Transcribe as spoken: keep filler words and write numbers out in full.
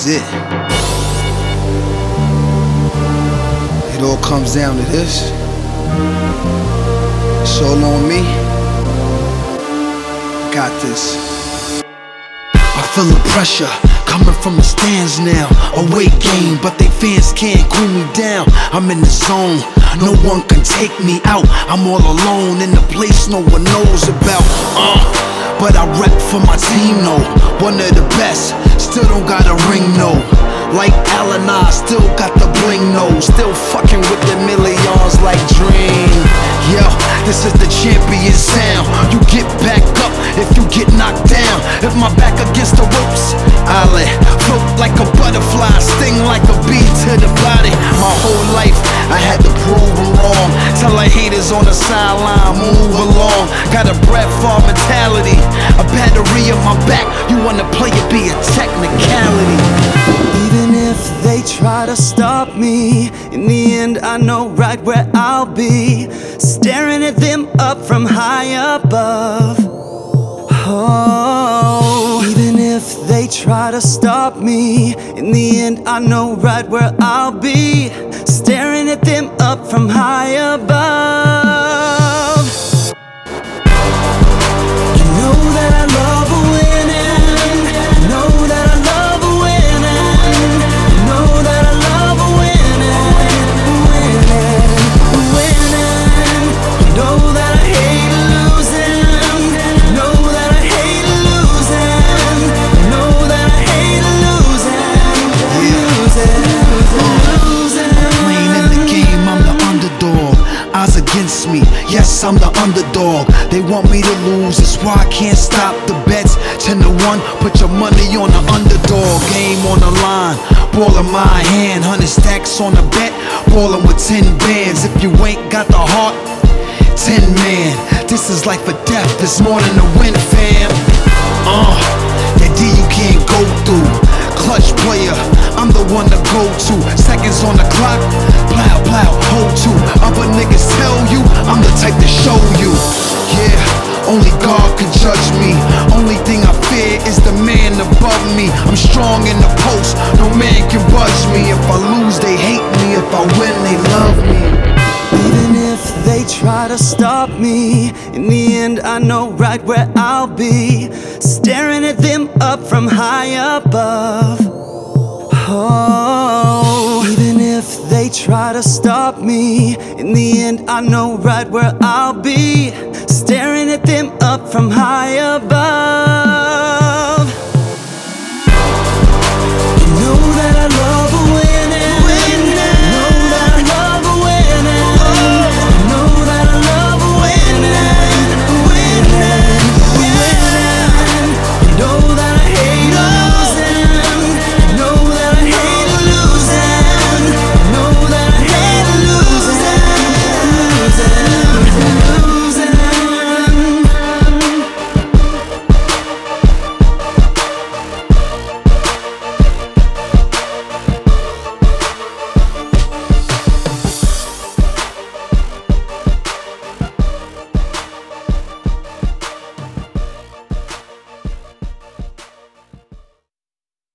is it. It all comes down to this. It's all on me. Got this. I feel the pressure coming from the stands now. Away game, but they fans can't cool me down. I'm in the zone, no one can take me out. I'm all alone in the place no one knows about. uh, But I rep for my team, no. One of the best, still don't got a ring, no. Like Allen, I still got the bling, no. Still fucking with the millions like Dream. Yo, this is the champion sound. You get back up if you get knocked down. If my back against the ropes, I'll let float like a butterfly, sting like a bee to the body. My whole life I had to prove them wrong. Tell the haters on the sideline, move along. Got a Brett Favre mentality, a battery on my back. You wanna play it, be a technicality. Even if they try to stop me, in the end I know right where I'll be, staring at them up from high above. Oh, even if they try to stop me, in the end I know right where I'll be, staring at them up from high above. You know that I love a winning, you know that I love a winning, you know that I love a winning, winning, winning. You know that I hate losing, you know that I hate losing, you know that I hate losing, losing, losing. Playing in the game, I'm the underdog. Odds against me, yes, I'm the underdog. They want me to lose, that's why I can't stop the bets. Ten to one, put your money on the underdog. Game on the line, ball in my hand. Hundred stacks on the bet, ballin' with ten bands. If you ain't got the heart, ten man. This is life or death, it's more than a win, fam. Uh, that D you can't go through. Clutch player, I'm the one to go to. Seconds on the clock, plow, plow, hold to. Other niggas tell you, I'm the type to show you. Yeah, only God can judge me. Only thing I fear is the man above me. I'm strong in the post, no man can budge me. If I lose, they hate me. If I win, they love me. Even if they try to stop me, in the end I know right where I'll be, staring at them up from high above. Oh, even if they try to stop me, in the end I know right where I'll be, staring at them up from high above.